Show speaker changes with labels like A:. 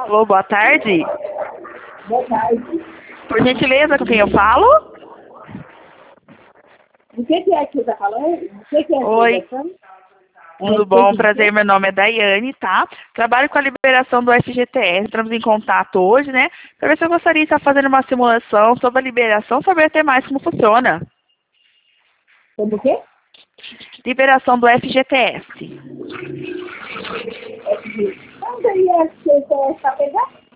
A: Alô, boa tarde.
B: Boa tarde.
A: Por gentileza, com quem eu falo?
B: O que é que você está falando? O que é a
A: Oi,
B: ligação?
A: tudo bom? Prazer, meu nome é Daiane, tá? Trabalho com a liberação do FGTS. Entramos em contato hoje, né? Para ver se eu gostaria de estar fazendo uma simulação sobre a liberação, saber até mais como funciona.
B: Sobre o quê?
A: Liberação do FGTS.
B: Onde aí é que você está pegando?